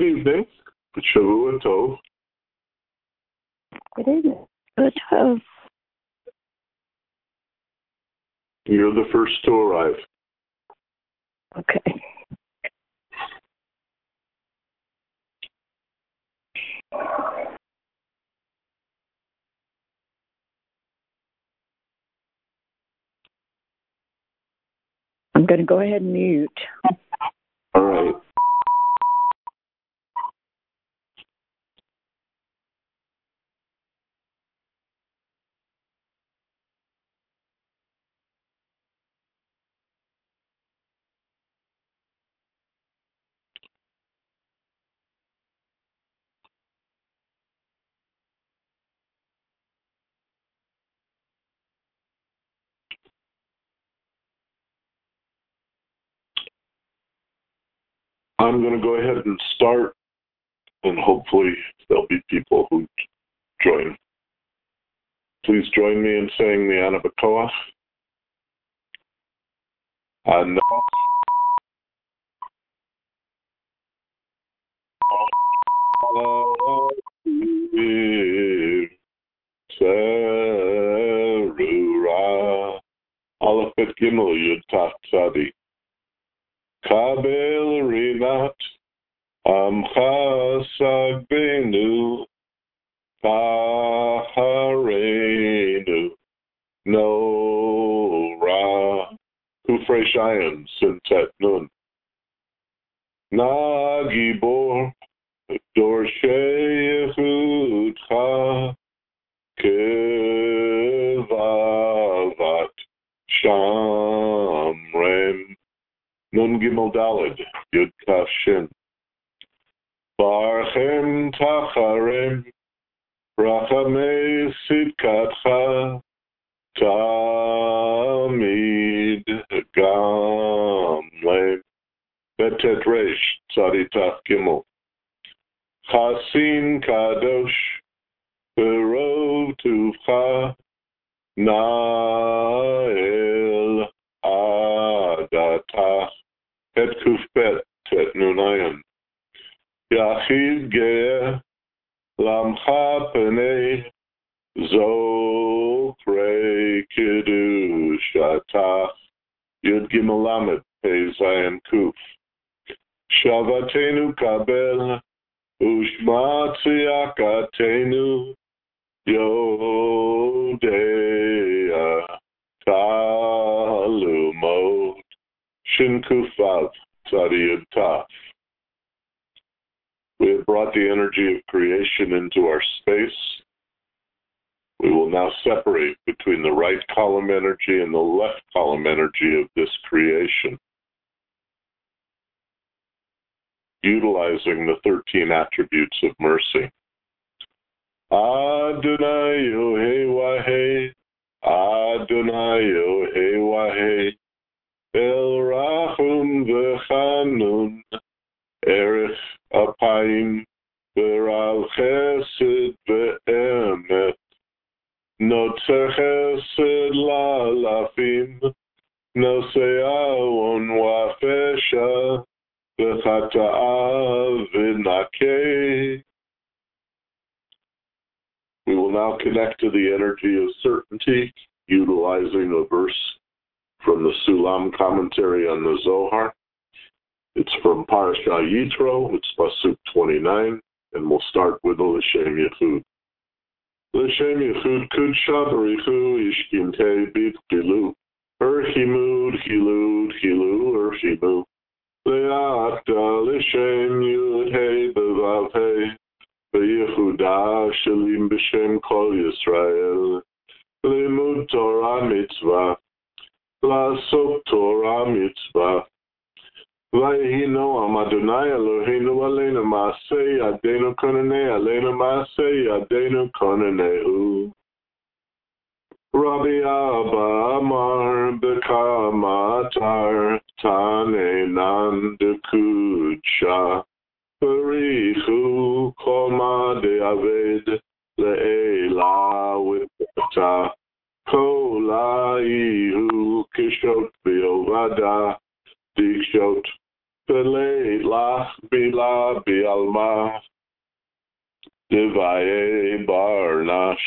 Good evening. Shavua Tov. Good evening. Good Tov. You're the first to arrive. Okay. I'm going to go ahead and mute. All right. I'm going to go ahead and start, and hopefully there'll be people who join. Please join me in saying the Ana B'Koach. Ana Terura Aleph Bet Gimel Yud Taf Tzadi Kabel Rinat Amcha Sagbenu Taharenu No Ra Kufrei Shayin Sintet Nun Nagibor Dorshei Yehudcha Kevavat Shamrem Nun Gimel Daled Yud Kaf Shin Barchem Tacharem Rachamei Sidkatcha Tamid Gamlem Betet Reish Tzadi Taf Gimel Chasin Kadosh Berov Tuvcha Nael Adatach Et Kufbet Tet Nunayan Yachid Ge'eh Lamcha Penei Zokrei Kiddushatach Yud Gimel Lamed Pei Zayin Kuf Shavatenu Kabel Ushma Tziyakatenu Yodea Talumot Shin Kufav Tzadi Yud Taf. We have brought the energy of creation into our space. We will now separate between the right column energy and the left column energy of this creation, utilizing the 13 attributes of mercy. Adonai Yohei Wahei, Adonai Yohei Wahei, El Rachum V'Chanun, Erech Apayim, V'Ral Chesed V'Emet, Notzer Chesed La'alafim, Nosei Awon Wa'afesha, V'Chata'a V'Nakei. We will now connect to the energy of certainty, utilizing a verse from the Sulam commentary on the Zohar. It's from Parasha Yitro, it's Pasuk 29, and we'll start with the L'Shem Yechud. L'Shem Yechud Kudsha Barichu Ishkintei Bit Gilu, Erchimud Hilud Hilu Erchimu, Le'akta L'Shem Yud Hei Bevav Hei, Yehuda Shalim B'Shem Kol Yisrael, Limud Torah Mitzvah, La'asok Torah Mitzvah, Vayhi Noam Adonai Eloheinu Aleinu Maaseh Yadeinu Konanei Aleinu Maaseh Yadeinu Konaneu. Rabbi Abba Amar B'Kamatar Tanenan Dekudsha Barichu Koma De'aved Le'ela Wipta Kola Ihu Kishot V'Yovada Dikshot Pelei lach bila bialma Divaye barnash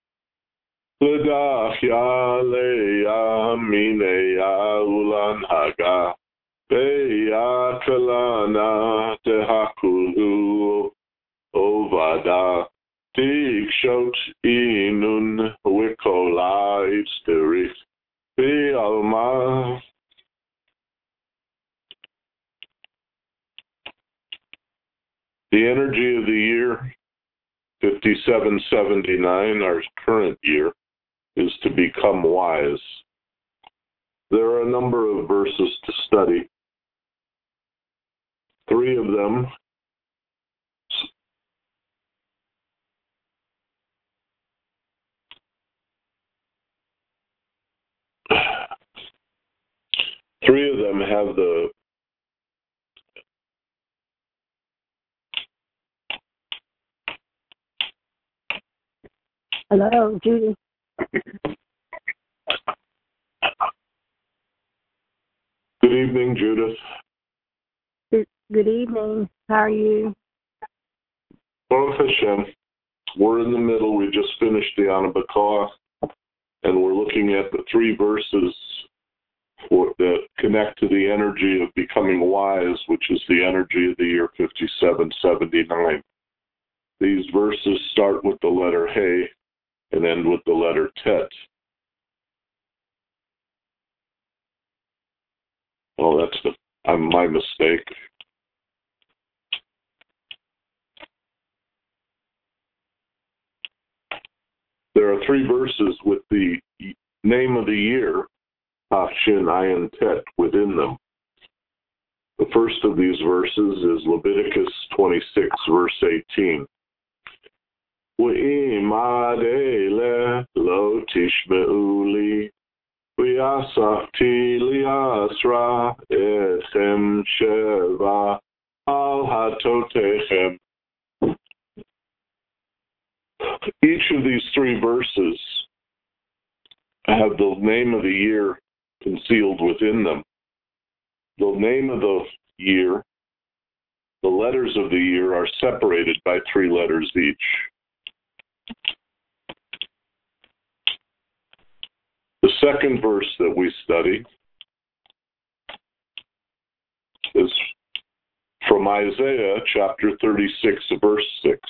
Ledach ya leya mineya ulan haga Beya kalana tehakulu ovada Tikshot inun wikola isterich Bialma. The energy of the year 5779, our current year, is to become wise. There are a number of verses to study. Three of them have the Hello, Judy. Good evening, Judith. Good evening. How are you? Baruch Hashem. We're in the middle. We just finished the Anabakoa, and we're looking at the three verses that connect to the energy of becoming wise, which is the energy of the year 5779. These verses start with the letter Hey and end with the letter Tet. Oh, that's my mistake. There are three verses with the name of the year, Shin Ayin Tet, within them. The first of these verses is Leviticus 26, verse 18. We'im adele lo tishme'u li, v'yasafti li'asra echem sheva al hatotechem. Each of these three verses have the name of the year concealed within them. The name of the year, the letters of the year are separated by three letters each. The second verse that we study is from Isaiah chapter 36, verse 6.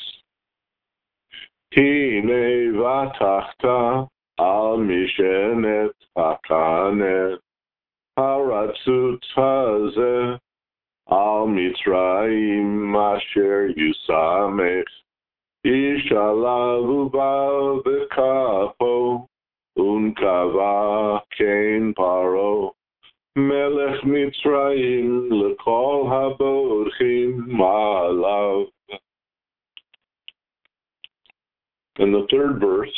Hine vatachta al mishenet hakanet haratzut hazeh al mitzrayim asher yusamech ishalavu ba v'kapo unkava kein paro melech mitzrayim lekol haborchim alav. And the third verse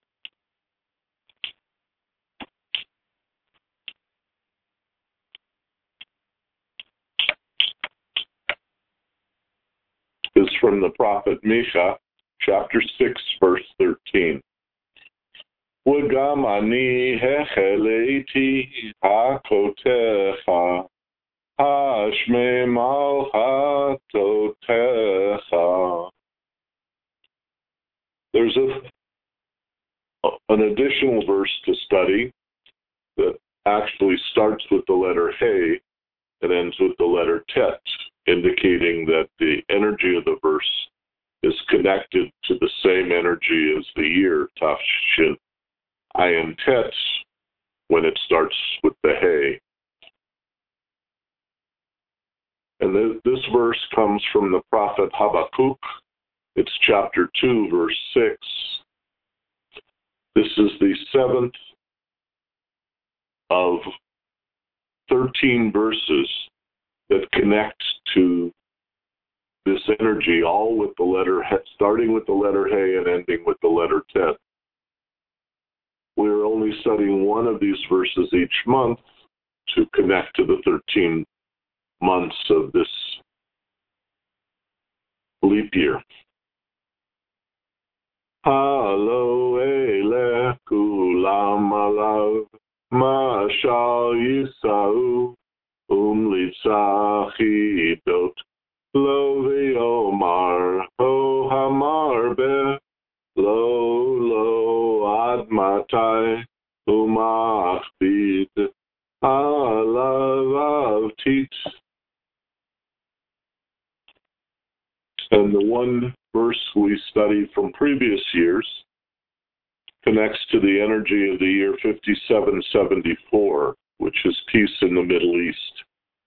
is from the prophet Micah, chapter 6, verse 13. V'gam ani hecheleti hakotecha hashme malchatotecha. There's an additional verse to study that actually starts with the letter Hey and ends with the letter Tet, indicating that the energy of the verse is connected to the same energy as the year, Tafshin Ayin Tet, when it starts with the Hey. And this verse comes from the prophet Habakkuk. It's chapter 2, verse 6. This is the seventh of 13 verses that connect to this energy, all with the letter, starting with the letter Hey and ending with the letter Tet. We're only studying one of these verses each month to connect to the 13 months of this leap year. Halo elech kulam alav mashal yisau litzachidot, lo v'yomar, ho hamarbe, lo ad matai, umachbid, alav avtit. And the one verse we studied from previous years connects to the energy of the year 5774, which is peace in the Middle East.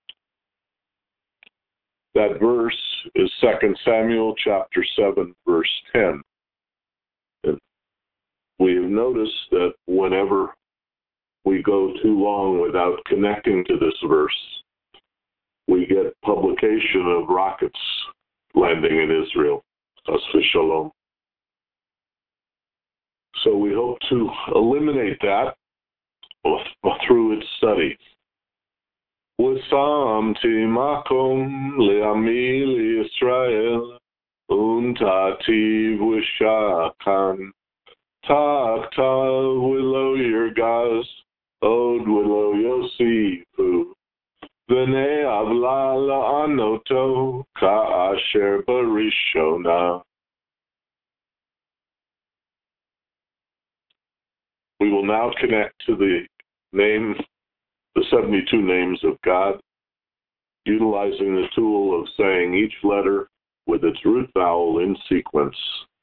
That verse is 2 Samuel chapter 7, verse 10. And we have noticed that whenever we go too long without connecting to this verse, we get publication of rockets landing in Israel. Chas v'shalom. So we hope to eliminate that through its study. V'samti makom le'ami li'Yisrael untati v'shakan taktav v'lo yirgaz od v'lo yosifu v'nei avla la'anoto ka'asher barishona. We will now connect to the 72 names of God, utilizing the tool of saying each letter with its root vowel in sequence.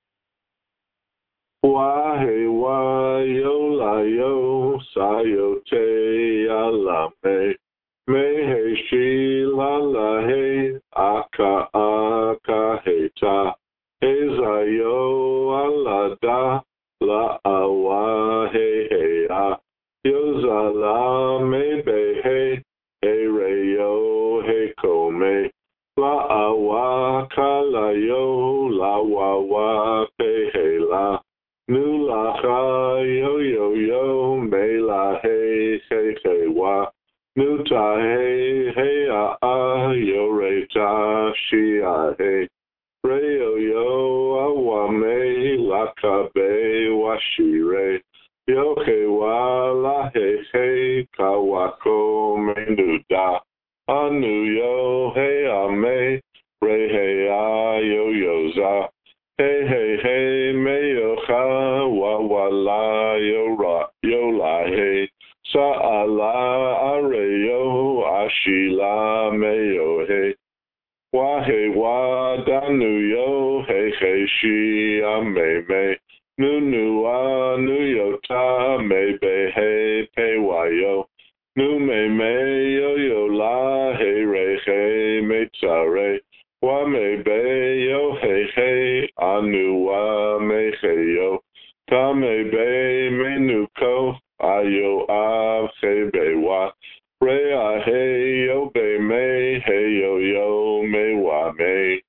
Wahe wa yo la yo sayo te alame mehe shi la la he aka aka heta hezayo alada la awa he he a yozala me be he he re yo he kome la awa kala yo la wa wa pe he la nu la ha yo yo yo me la he he wa nu ta he a yo re ta shi a he re yo yo awa me la ka be wa shi re yo he wa la he ka wa ko me nu da anu yo he a me re he a yo yo za he me yo ha wa la yo ra yo la he sa ala are yo ashila me yo he wa he wa danu yo he shi a me nu a nu yo ta me be he pe wa yo nu me yo la he re me tsare wa me be yo he anu wa me yo ta me be me nu ko ayo a he be wa re a he yo be me he yo me wa me.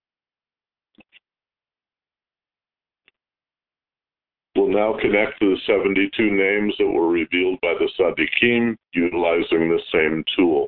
We'll now connect to the 72 names that were revealed by the Tzaddikim utilizing the same tool.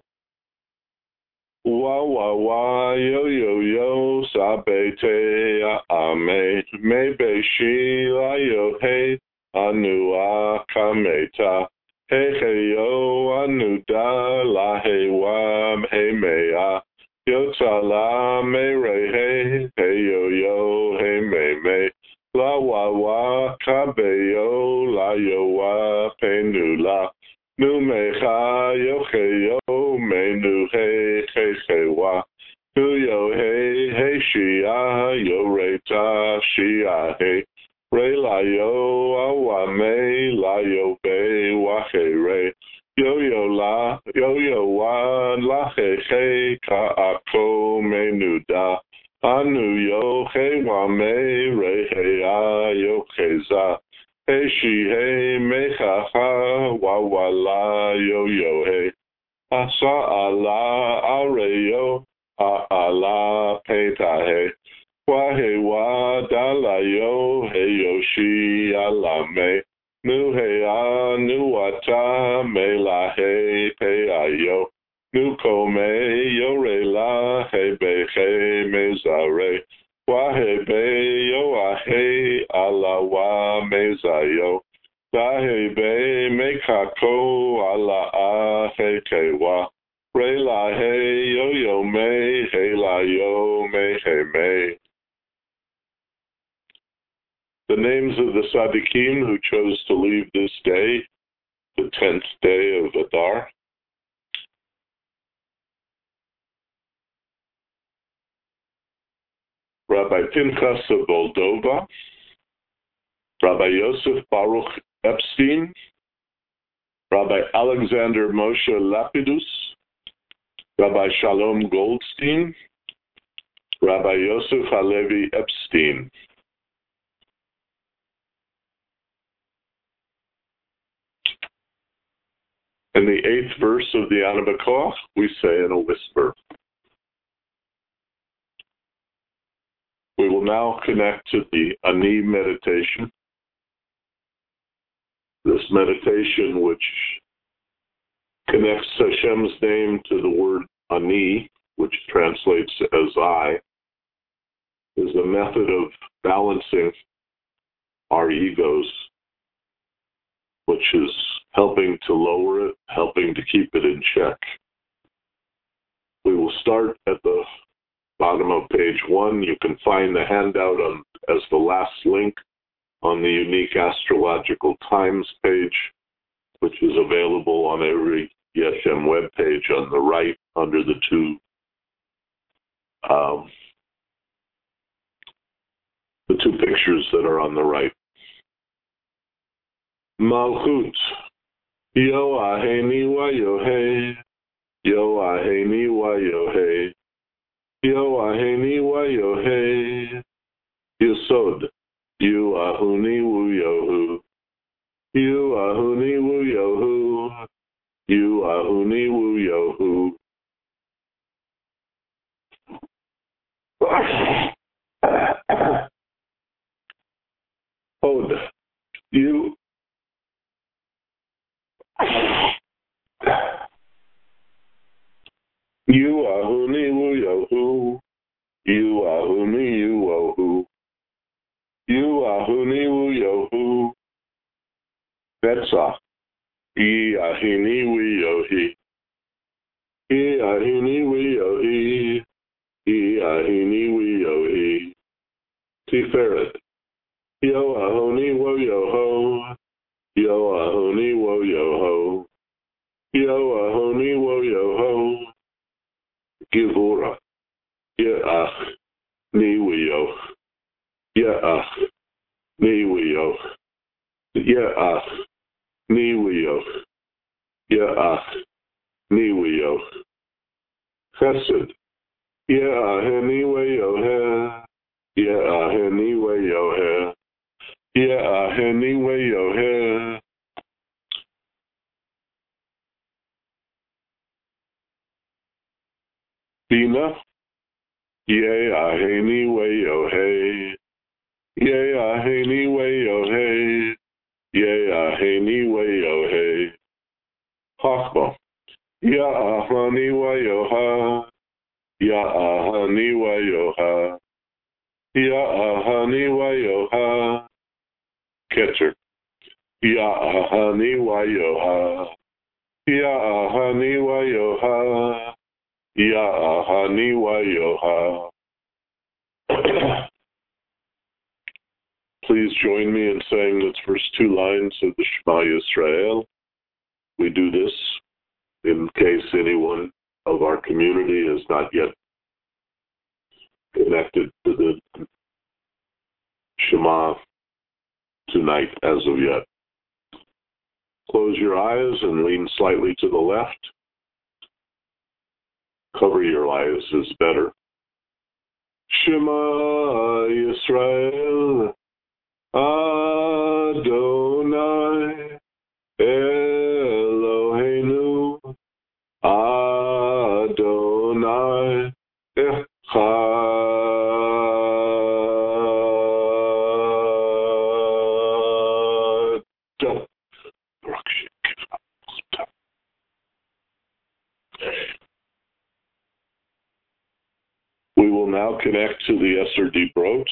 Wa wa wa yo yo yo sabe te ame me be shi la yo he anu a kameta he yo anu da la he wa he me a yo tsala me re he yo he me la wa wa kabe yo la yo wa pe nu la nu me ha yo he yo me nu he wa nu yo he shi a yo re ta shi a he re la yo a wa me la yo be wa he re yo wa la he ka a ko me nu da anu yo he wa me re he a yo he za he shi he me ha wa la yo he asa ala are yo a ala pe ta he wa da la yo he yo shi ala me nu he a nu wa ta me la he pe a yo nu ko me yo re la he be he me za re wa he be yo a he ala wa me za yo da he be me ka ko ala a he ke wa Re la hey yo yo me, hey la yo me, hey me. The names of the Tzaddikim who chose to leave this day, the 10th day of Adar. Rabbi Pinchas of Moldova, Rabbi Yosef Baruch Epstein, Rabbi Alexander Moshe Lapidus, Rabbi Shalom Goldstein, Rabbi Yosef Halevi Epstein. In the 8th verse of the Ana B'Koach, we say in a whisper. We will now connect to the Ani meditation. This meditation, which connects Hashem's name to the word Ani, which translates as I, is a method of balancing our egos, which is helping to lower it, helping to keep it in check. We will start at the bottom of page 1. You can find the handout as the last link on the Unique Astrological Times page, which is available on every Yeshem web page on the right under the two pictures that are on the right. Malchut. Yo aheni wa yohe. Yo aheni wa yohe. Yo aheni wa yohe. Yesod. You ahuni wu yohu. You ahuni wu yohu. You ahuni wu yohu. Od. You. You ahuni wu yohu. You ahuni you wohu. You ahuni wu yohu. Betza. Ye ahini wu yohi. Ye ahini wu yohi. Ye ahini wu yohi. Tiferet. Yo ahuni wo yoho. Yo ahuni wo yoho. Yo ahuni wo yoho. Givura. Ye'ach ni wiyoch. Ye'ach ni wiyoch. Ye'ach ni wiyoch. Ye'ach ni wiyoch. Chesed. Ye'aheni weyohe. Ye'aheni weyohe. Ye'aheni weyohe. Bina. Ye'aheni weyohe. Ye'aheni weyohe. Ye'aheni weyohe. Chachma. Ya'ahani weyoha. Ya'ahani weyoha. Ya'ahani weyoha. Ketzer. Ya'ahani weyoha. Ya'ahani weyoha. Ya'ahani weyoha. Please join me in saying the first two lines of the Shema Yisrael. We do this in case anyone of our community is not yet connected to the Shema tonight as of yet. Close your eyes and lean slightly to the left. Cover your eyes is better. Shema Yisrael, Adonai, Eloheinu, Adonai, Echad. We will now connect to the Esser Dibrot.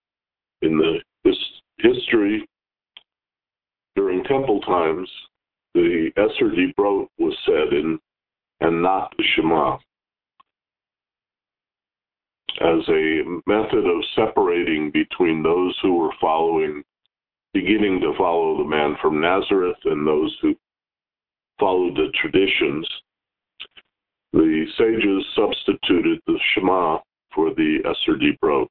In the history, during temple times, the Esser Dibrot was said in, and not the Shema, as a method of separating between those who were beginning to follow the man from Nazareth and those who followed the traditions. The sages substituted the Shema for the Esser Dibrot.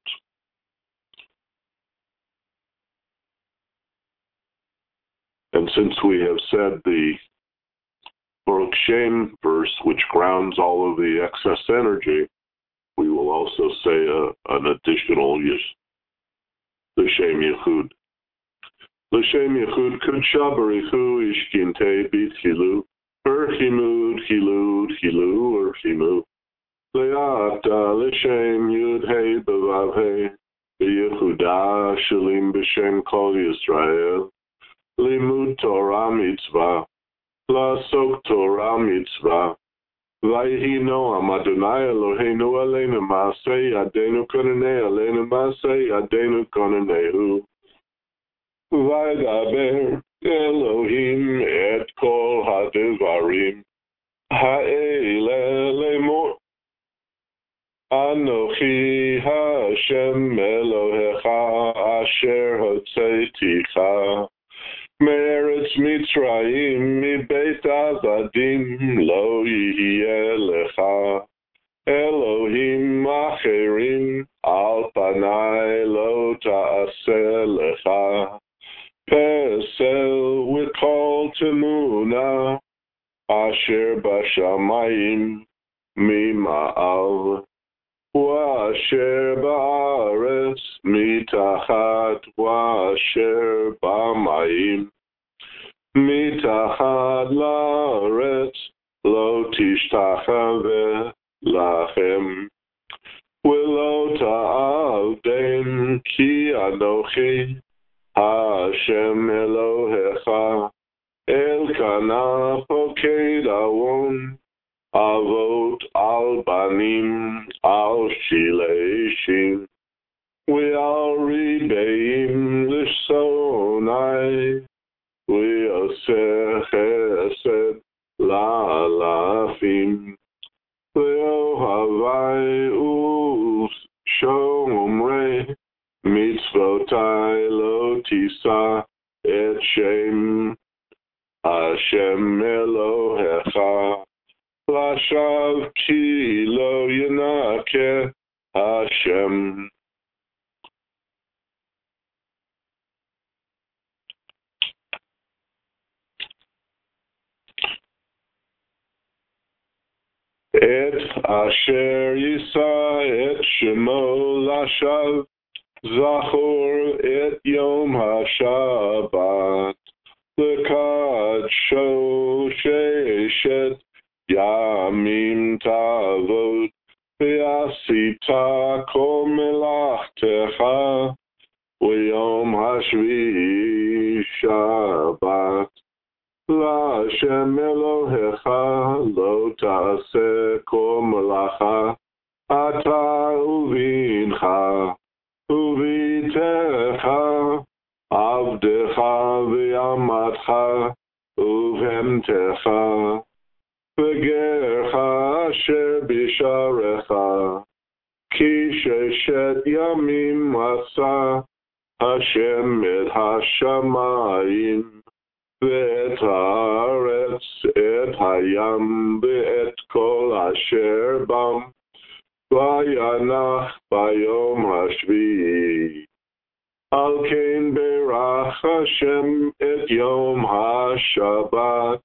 And since we have said the Baruch Shem verse, which grounds all of the excess energy, we will also say an additional L'Shem Yechud. L'Shem Yechud Kudsha Barichu Ishkinte B'Tchilu Urchimud Chilud Chilu Urchimu Le'ata L'Shem Yud Hey B'Vav Hey B'Yehuda Shalim B'Shem Kol Yisrael Limud Torah Mitzvah La'asok Torah Mitzvah Vayhi Noam Adonai Eloheinu Aleinu Ma'aseh Yadenu Konanei Aleinu Ma'aseh Yadenu Konanehu Vaydaber Elohim et kol hadevarim ha'ele lemor Anochi Hashem Elohecha asher hotzeiticha me'eretz Mitzrayim mibeit avadim lo yihye lecha Elohim acherim al panai lo ta'aseh lecha Pesel wikol temuna asher bashamayim mima'al Washer ba'aretz mitachat washer ba'mayim mitachat la'aretz lo tishtachave lachem V'lo ta'avdem ki anochi Hashem Elohecha Elkanah Poked Avon Avot Al Banim Al Shileshim Ve'al Ribeim L'Shonai Ve'aseh Chesed La'alafim Ve'ohavai U'shomrei Mitzvotai lo tisa et shem Hashem Elohecha Lashav ki lo yanake Hashem. Et asher yisa et shemo lashav Zachor et Yom HaShabbat L'kadsho she'eshet Yamim Tavot Ve'asita kol melachtecha V'yom HaShvi'i Shabbat L'Hashem Elohecha Lo ta'aseh kol melacha Ata uvincha Uvitecha, Avdecha, V'yamatcha, Uvemtecha, V'gercha, Asher Bisharecha, Ki sheshet yamim asa, Hashem et hashamayim, Ve'et haaretz, et hayam, Ve'et kol asher bam, Vayanach bayom hashvi'i Al kein berach Hashem et yom hashabbat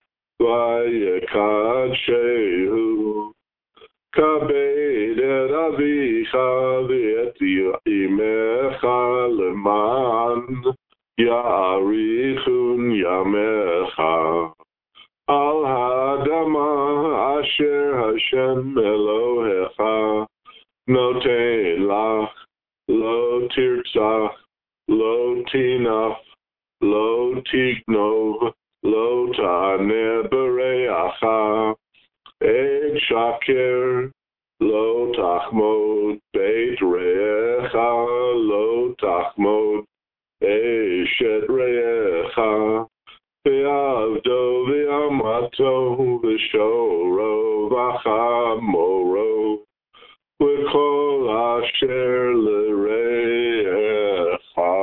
Vayekadshehu Kabed et avicha V'et imecha leman Ya'arichun yamecha Al Hadama Asher Hashem Elohecha Notein Lach Lo Tirtzach Lo Tinaf Lo Tignov Lo Ta'aneh Bereacha Ed Shaker Lo Tachmod Beit Re'echa Lo Tachmod Eshet Re'echa Ve'avdo ve'amato ve'shoro v'chamoro v'kol asher l're'echa.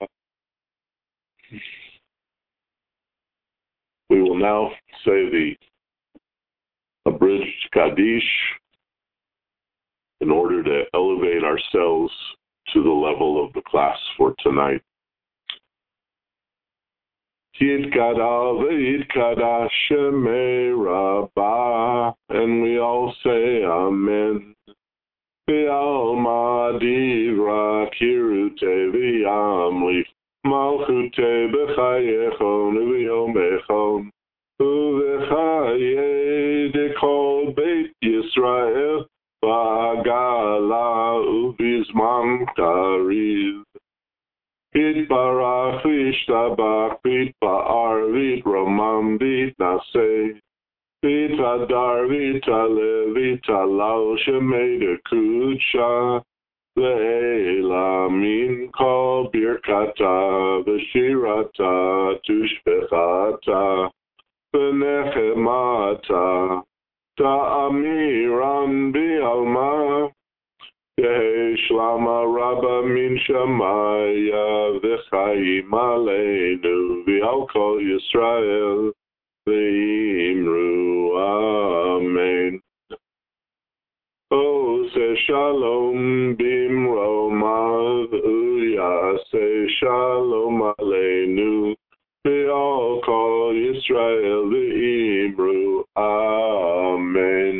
We will now say the abridged Kaddish in order to elevate ourselves to the level of the class for tonight. Yitkada v'yitkada shemei rabbah, and we all say Amen. V'alma divra kirute v'yamli malchute b'chayechon v'yomechon u'v'chaye dekol beit Yisrael v'agala u'bizman kariv. Yitbarach v'yishtabach v'yitba'ar v'yitromam v'yitnaseh v'yitadar v'yitaleh v'yitalal shemei dekudsha ve'elamin kol birkata v'shirata tushbechata v'nechemata ta'amiran bi'alma Yehi shlama rabba min shamaya v'chayim aleinu v'al kol Yisrael v'imru amen. Ose shalom bimromav uyase shalom aleinu v'al kol Yisrael v'imru amen.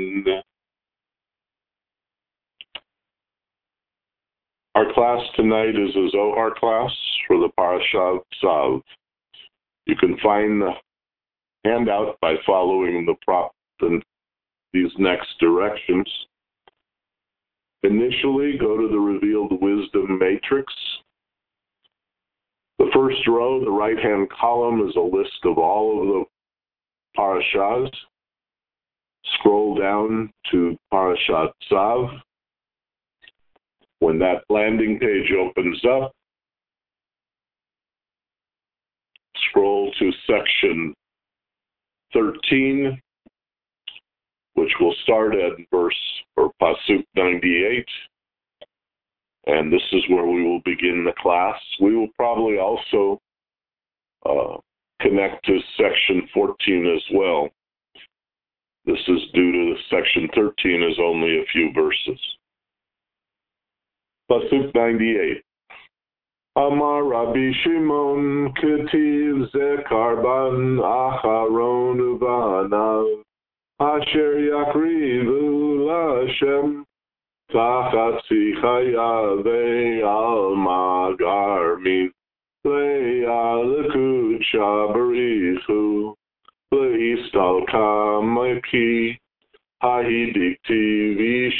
Our class tonight is a Zohar class for the Parashat Tzav. You can find the handout by following the prompt in these next directions. Initially, go to the Revealed Wisdom Matrix. The first row, the right-hand column, is a list of all of the parashas. Scroll down to Parashat Tzav. When that landing page opens up, scroll to section 13, which will start at verse or Pasuk 98. And this is where we will begin the class. We will probably also connect to section 14 as well. This is due to section 13 is only a few verses. Pasuk 98. Amar Rabbi Shimon Ketiv Ze Karban Acharon Uvanav Asher Yakrivu Lashem Tachat Sichaya Ve'alma Garmin Le'a Lekudsha Barichu Le'istalka Maki Hahidiktivish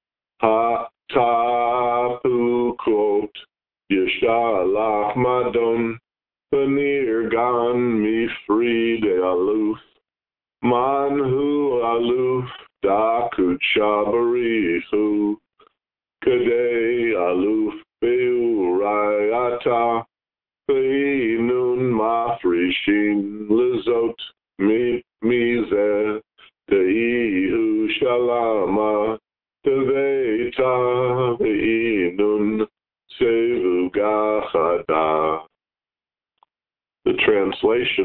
Tapukot Yeshalach Madon Panir Gan Mifri de Aluf Manhu Aluf Dakut Shabarihu Kadei Aluf Beurayata Peinun Mafrishin Lizot Mize Teihu Shalama Teveita Veinun Sevugachada. The translation.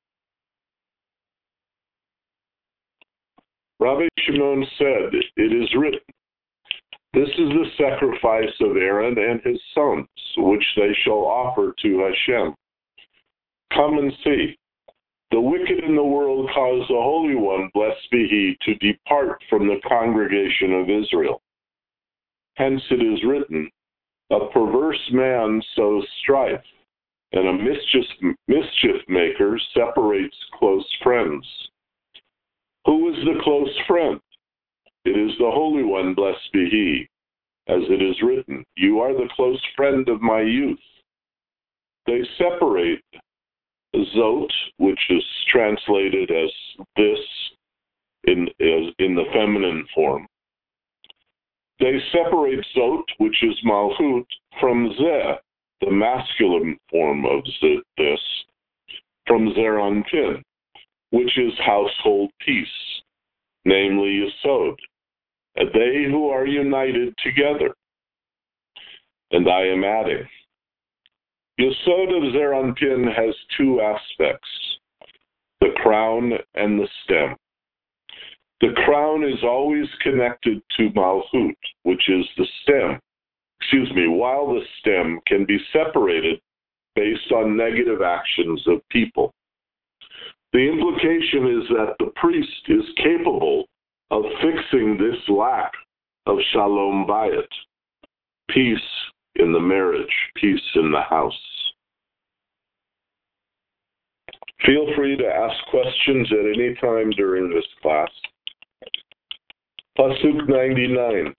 Rabbi Shimon said, "It is written, this is the sacrifice of Aaron and his sons, which they shall offer to Hashem. Come and see. The wicked in the world cause the Holy One, blessed be He, to depart from the congregation of Israel. Hence it is written, a perverse man sows strife, and a mischief maker separates close friends. Who is the close friend? It is the Holy One, blessed be He. As it is written, you are the close friend of my youth. They separate Zot, which is translated as this in the feminine form. They separate Zot, which is Malchut, from Zeh, the masculine form of this. from Zeranpin, which is household peace, namely Yesod, and they who are united together. And I am adding, Yesod of Zeranpin has two aspects, the crown and the stem. The crown is always connected to Malchut, which is the stem, while the stem can be separated based on negative actions of people. The implication is that the priest is capable of fixing this lack of Shalom Bayit, peace in the marriage, peace in the house. Feel free to ask questions at any time during this class. Pasuk 99.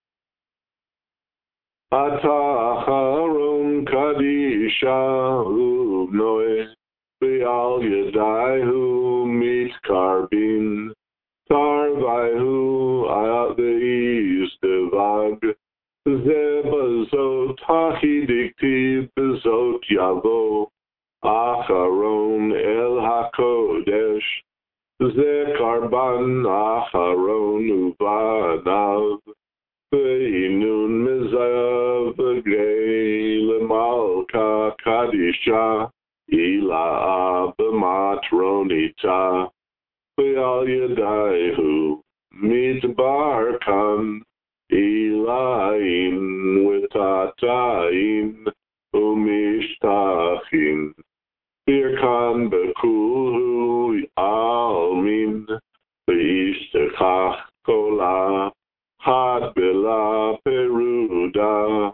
Ata Aharon Kadisha Ubnoe Bial Yadaihu Mit Karbin Tarvaihu Ayadeis Devag Zebazot Hahidikti Bezot Yavo Acharon El HaKodesh Ze Karban Acharon Uvanav Ve'inun Mizav V'grei Lemalka Kadisha Ila B'matronita Ve'al Yadaihu Mitbarkan Ilain Witatain Umishtachin Birkan Bekulhu Almin Ve'ishtechach Kola Had Bila Peruda.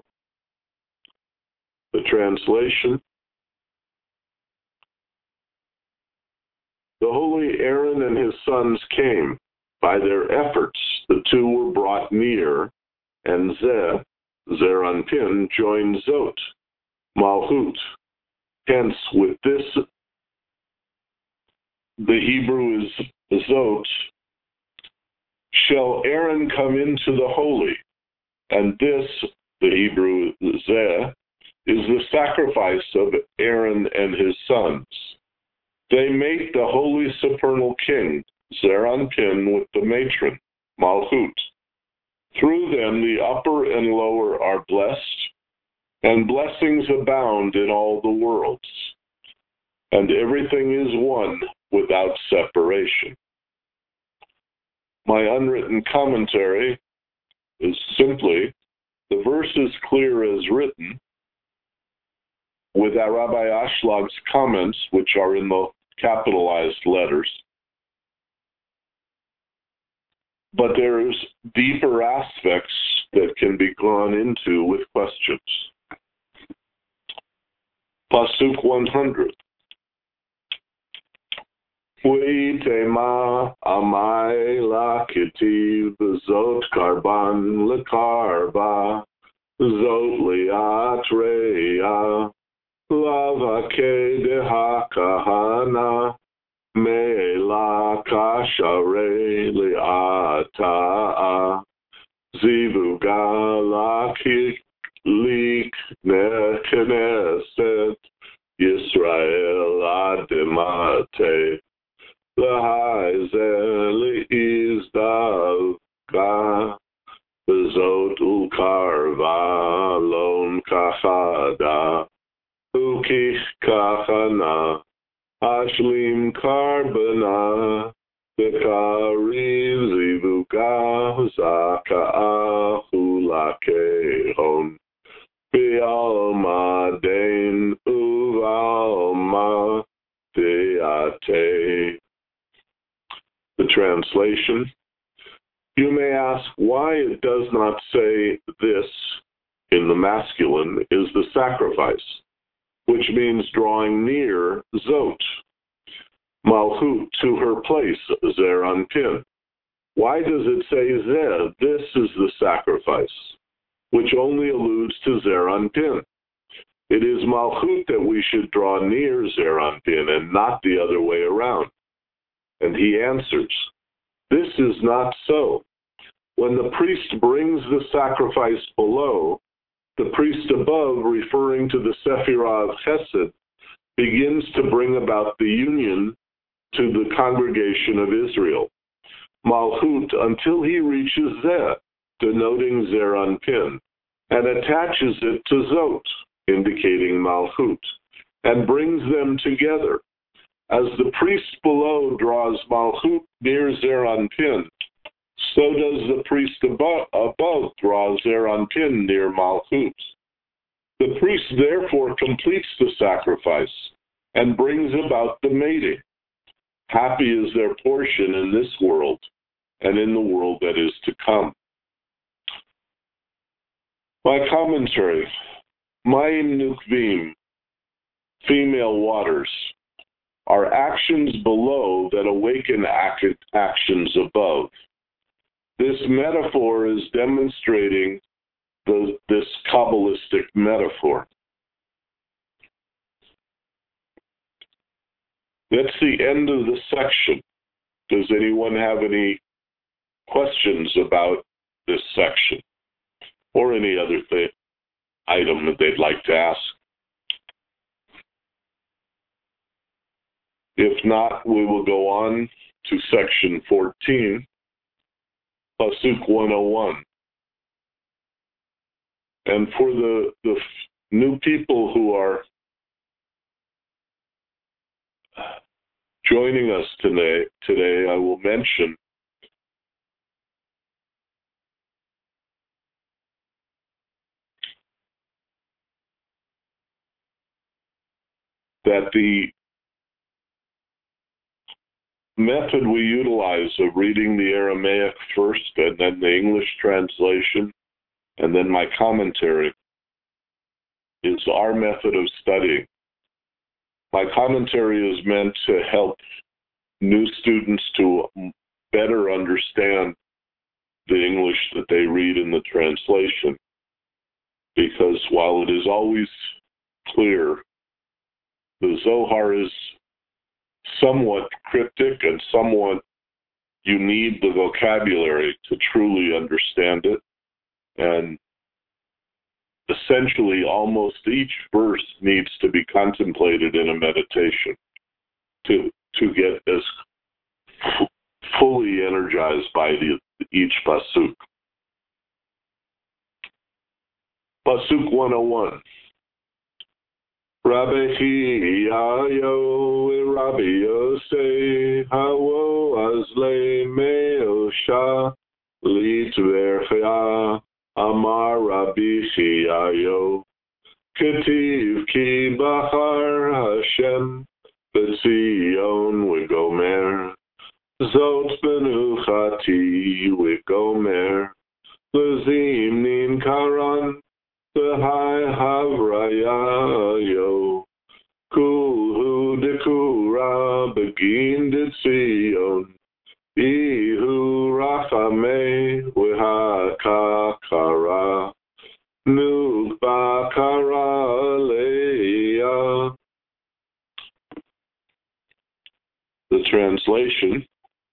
The translation. The holy Aaron and his sons came. By their efforts, the two were brought near, and Zeranpin, joined Zot, Malchut. Hence, with this, the Hebrew is Zot, shall Aaron come into the holy, and this, the Hebrew Zeh, is the sacrifice of Aaron and his sons. They make the holy supernal king, Zeranpin, with the matron, Malchut. Through them the upper and lower are blessed, and blessings abound in all the worlds, and everything is one without separation. My unwritten commentary is simply, the verse is clear as written, with Rabbi Ashlag's comments, which are in the capitalized letters. But there's deeper aspects that can be gone into with questions. Pasuk 100. Uitema amai lakitiv zot karban lekarba zot liat reya lava kedeha kahana me la kashare liata zivuga laki lik nekeneset Yisrael ademate L'haizel izdavka Bezot ulkarva lon kachada Ukich kachana Ashlim karbana Bekariv zivuka Zaka ahulakehon Bialma den uvalma deate. The translation. You may ask why it does not say this in the masculine is the sacrifice, which means drawing near Zot, Malchut, to her place, Zeranpin. Why does it say Zeh, this is the sacrifice, which only alludes to Zeranpin? It is Malchut that we should draw near Zeranpin and not the other way around. And he answers, this is not so. When the priest brings the sacrifice below, the priest above, referring to the Sephirah of Chesed, begins to bring about the union to the congregation of Israel, Malchut, until he reaches Zeh, denoting Zer Anpin, and attaches it to Zot, indicating Malchut, and brings them together. As the priest below draws Malchut near Zer Anpin, so does the priest above draw Zer Anpin near Malchut. The priest therefore completes the sacrifice and brings about the mating. Happy is their portion in this world and in the world that is to come. My commentary, Mayim Nukvim, female waters, are actions below that awaken actions above. This metaphor is demonstrating this Kabbalistic metaphor. That's the end of the section. Does anyone have any questions about this section or any other item that they'd like to ask? If not, we will go on to section 14, Pasuk 101. And for the new people who are joining us today, I will mention that the method we utilize of reading the Aramaic first and then the English translation and then my commentary is our method of studying. My commentary is meant to help new students to better understand the English that they read in the translation, because while it is always clear, the Zohar is somewhat cryptic and somewhat, you need the vocabulary to truly understand it. And essentially, almost each verse needs to be contemplated in a meditation to get as fully energized by each pasuk. Pasuk 101. Rabbi Chiyayo Rabbi Yosei Hawo Azle Meosha Litvercha Amar Rabbi Chiyayo Ketiv Ki Bachar Hashem B'Tzion V'Gomer Zot Benuchati V'Gomer L'Zimnin Karan V'Hai Havrayayo Kulhu Dekura Begin D'Tzion Ihu Rachame V'Hakakara Nubakara Leia. The translation: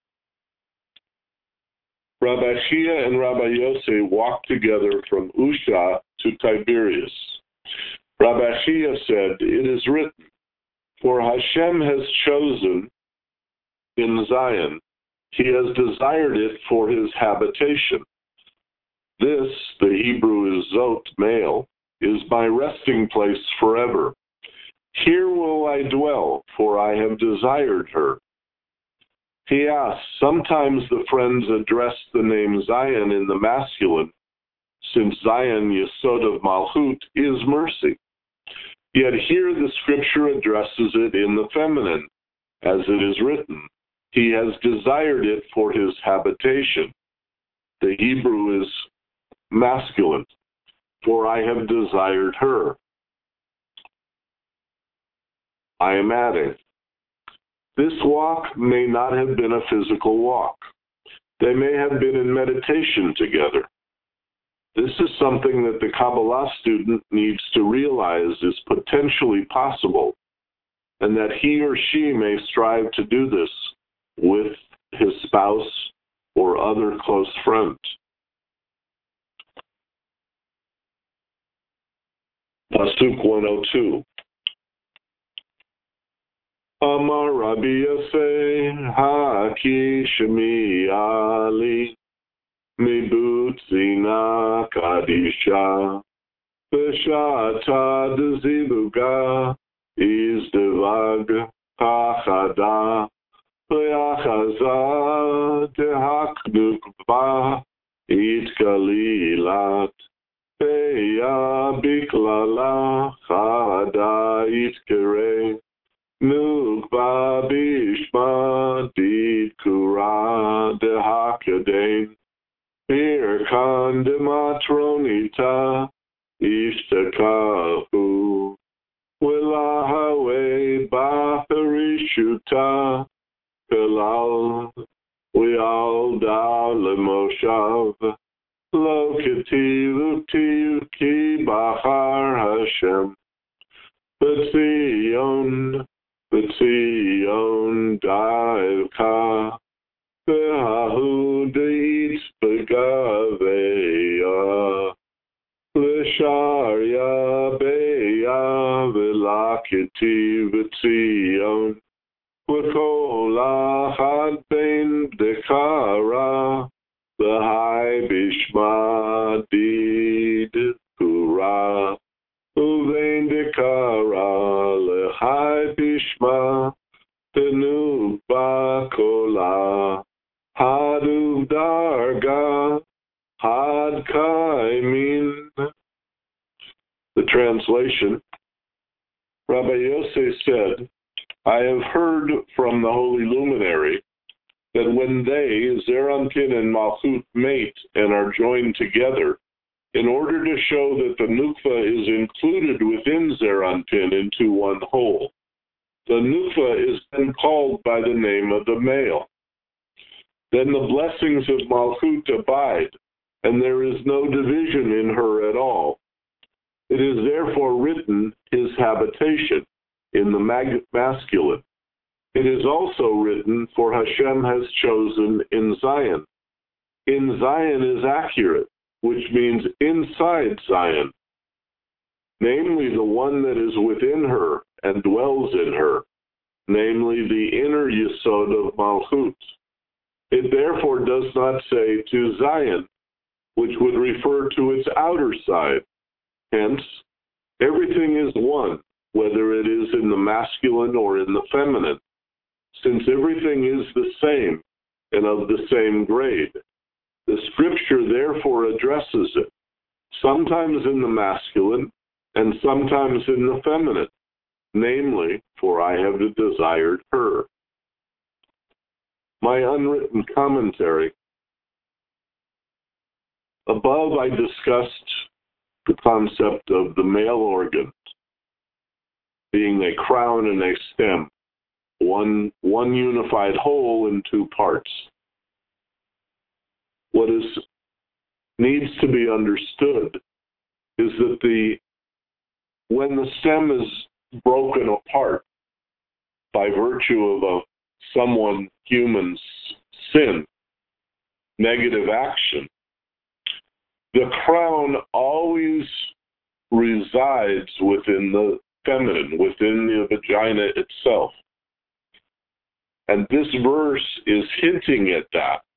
Rabbi Chia and Rabbi Yosei walked together from Usha to Tiberias. Rabbi Chia said, "It is written, for Hashem has chosen in Zion. He has desired it for his habitation. This, the Hebrew is Zot, male, is my resting place forever. Here will I dwell, for I have desired her." He asks, sometimes the friends address the name Zion in the masculine, since Zion, Yesod of Malchut, is mercy. Yet here the scripture addresses it in the feminine, as it is written, he has desired it for his habitation. The Hebrew is masculine, for I have desired her. I am adding, this walk may not have been a physical walk. They may have been in meditation together. This is something that the Kabbalah student needs to realize is potentially possible, and that he or she may strive to do this with his spouse or other close friends. Pasuk 102. Amar Rabbi Yosef, Haki Shemi Ali, Mibutzina Kadisha, Beshata Dezibuga, Izdevag Hachada, Leachaza Dehaknukba, Itkalilat, Beya Biklala, Chada Itkere, Nukba Bishma Did Kura Dehakaden, Birkan Dematronita, Ishtakahu, Wilahawe Baharishuta, Pilal, Wialda Lemoshav, Lokiti Luti Bahar Hashem, Betzion, Daivka, Behahu Deitz Begaveya, Lisharya Beya Velakiti Betzion, Wakola Had Ben Dekara, the High Bishma Did Kura, Uvein Dekara, the High Bishma, the new Bakola, Hadu Darga, Had Kaimin. The translation, Rabbi Yosef said, I have heard from the Holy Luminary that when they, Zeranpin and Malchut, mate and are joined together, in order to show that the Nukva is included within Zeranpin into one whole, the Nukva is then called by the name of the male. Then the blessings of Malchut abide, and there is no division in her at all. It is therefore written, his habitation, in the masculine. It is also written, for Hashem has chosen in Zion. In Zion is accurate, which means inside Zion, namely the one that is within her and dwells in her, namely the inner Yesod of Malchut. It therefore does not say to Zion, which would refer to its outer side. Hence, everything is one, whether it is in the masculine or in the feminine, since everything is the same and of the same grade. The scripture therefore addresses it, sometimes in the masculine and sometimes in the feminine, namely, for I have desired her. My unwritten commentary. Above I discussed the concept of the male organ being a crown and a stem, one unified whole in two parts. What needs to be understood is that when the stem is broken apart by virtue of human's sin, negative action, the crown always resides within the feminine, within the vagina itself. And this verse is hinting at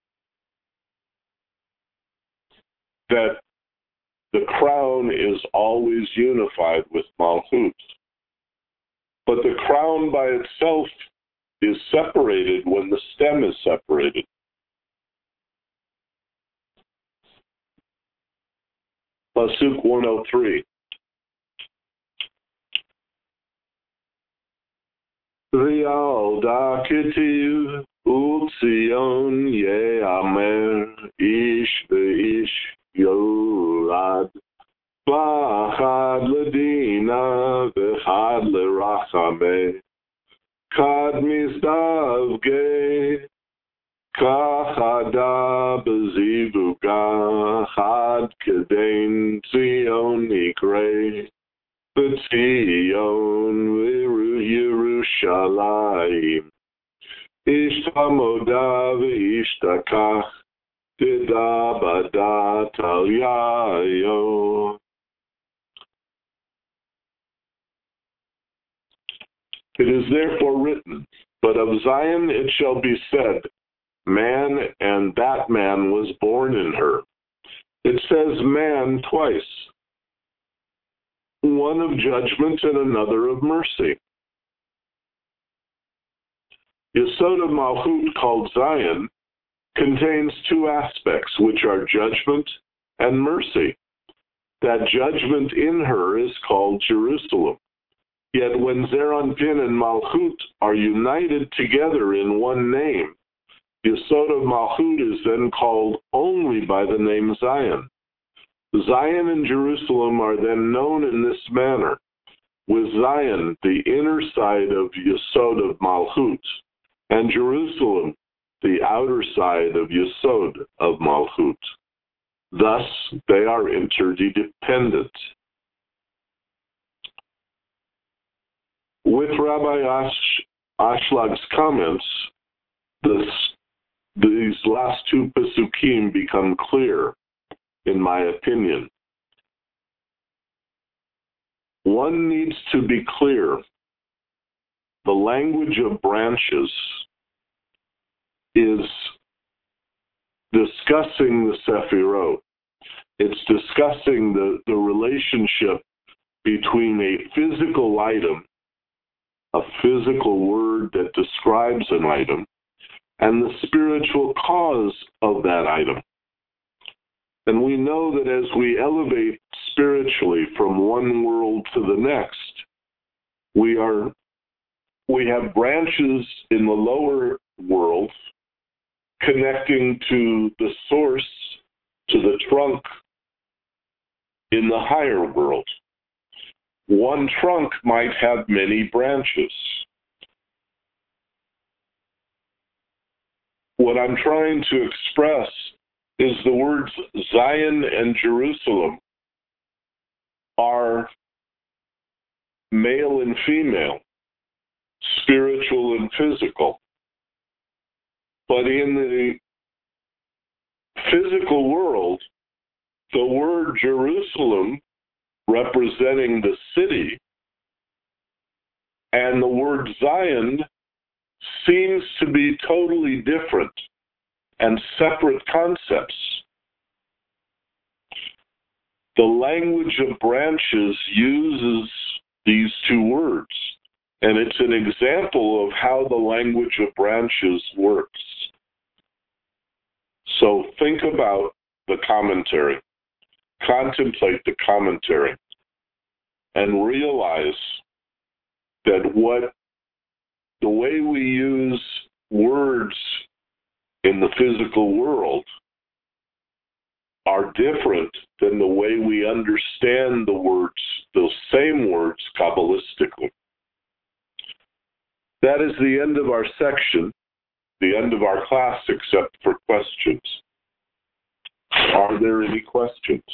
that the crown is always unified with Malchut. But the crown by itself is separated when the stem is separated. Pasuk 103. V'yalda ketiv u'tzion ye'amer ish ve'ish yorad v'achad ledina v'chad lerachame kad mizdavge kachada b'zivuga chad kedein tzion ikre B'tzion Yerushalayim Ishtamoda v'ishtakach Tida badat al yayo. It is therefore written, but of Zion it shall be said, man, and that man was born in her. It says man twice, one of judgment and another of mercy. Yesod of Malchut, called Zion, contains two aspects, which are judgment and mercy. That judgment in her is called Jerusalem. Yet when Zeranpin and Malchut are united together in one name, Yesod of Malchut is then called only by the name Zion. Zion and Jerusalem are then known in this manner, with Zion the inner side of Yesod of Malchut, and Jerusalem the outer side of Yesod of Malchut. Thus, they are interdependent. With Rabbi Ashlag's comments, these last two Pesukim become clear, in my opinion. One needs to be clear. The language of branches is discussing the Sefirot. It's discussing the relationship between a physical item, a physical word that describes an item, and the spiritual cause of that item. And we know that as we elevate spiritually from one world to the next, we have branches in the lower world connecting to the source, to the trunk in the higher world. One trunk might have many branches. What I'm trying to express is the words Zion and Jerusalem are male and female, spiritual and physical. But in the physical world, the word Jerusalem, representing the city, and the word Zion seems to be totally different and separate concepts. The language of branches uses these two words, and it's an example of how the language of branches works. So think about the commentary, contemplate the commentary, and realize that the way we use words in the physical world are different than the way we understand the words, those same words, Kabbalistically. That is the end of our section, the end of our class, except for questions. Are there any questions?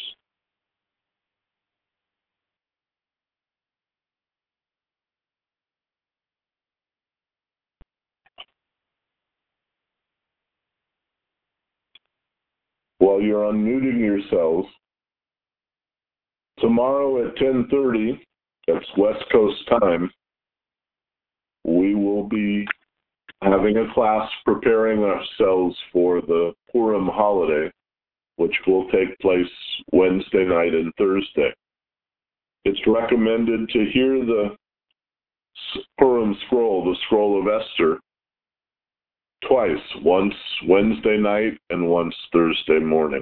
While you're unmuting yourselves, tomorrow at 10:30, that's West Coast time, we will be having a class preparing ourselves for the Purim holiday, which will take place Wednesday night and Thursday. It's recommended to hear the Purim scroll, the scroll of Esther, twice, once Wednesday night and once Thursday morning.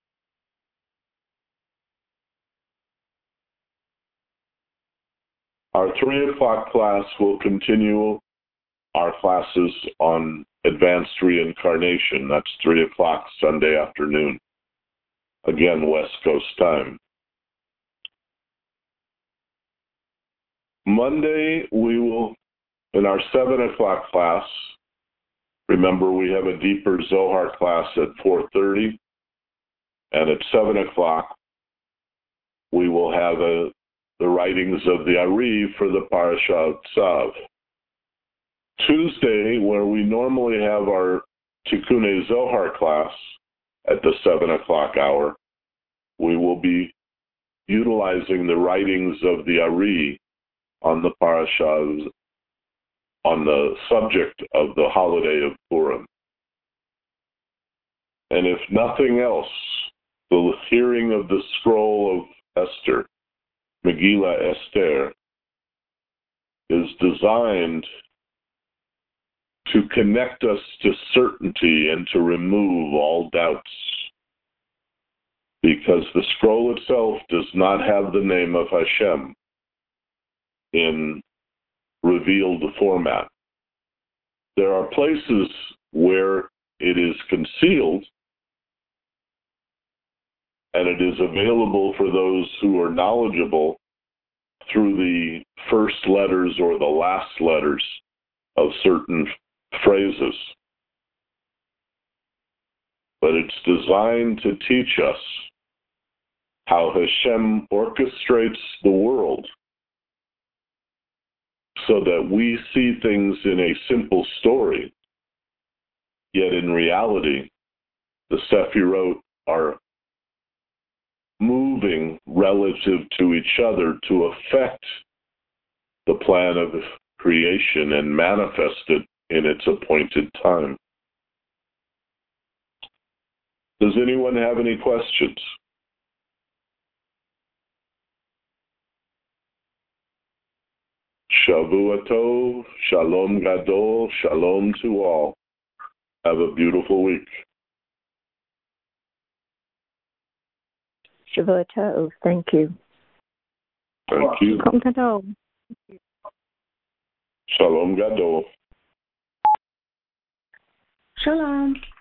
Our 3 o'clock class will continue our classes on advanced reincarnation. That's 3 o'clock Sunday afternoon. Again, West Coast time. Monday, we will, in our 7 o'clock class, remember we have a deeper Zohar class at 4:30, and at 7 o'clock, we will have the writings of the Ari for the Parashat Tzav. Tuesday, where we normally have our Tikkunei Zohar class at the 7 o'clock hour, we will be utilizing the writings of the Ari on the Parashat on the subject of the holiday of Purim. And if nothing else, the hearing of the scroll of Esther, Megillah Esther, is designed to connect us to certainty and to remove all doubts. Because the scroll itself does not have the name of Hashem in revealed format. There are places where it is concealed, and it is available for those who are knowledgeable through the first letters or the last letters of certain phrases. But it's designed to teach us how Hashem orchestrates the world so that we see things in a simple story, yet in reality, the Sephirot are moving relative to each other to affect the plan of creation and manifest it in its appointed time. Does anyone have any questions? Shavua Tov, Shalom Gadol, Shalom to all. Have a beautiful week. Shavua Tov. Thank you. Thank you. Shalom Gadol. Shalom.